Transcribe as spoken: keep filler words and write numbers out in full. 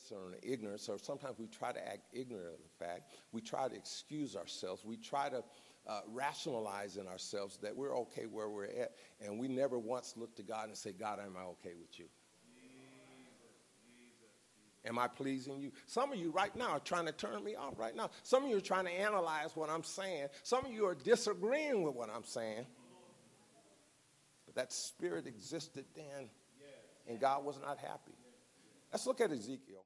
ignorance or an ignorance, or sometimes we try to act ignorant of the fact. We try to excuse ourselves. We try to uh, rationalize in ourselves that we're okay where we're at, and we never once look to God and say, God, am I okay with you? Am I pleasing you? Some of you right now are trying to turn me off right now. Some of you are trying to analyze what I'm saying. Some of you are disagreeing with what I'm saying. But that spirit existed then, and God was not happy. Let's look at Ezekiel.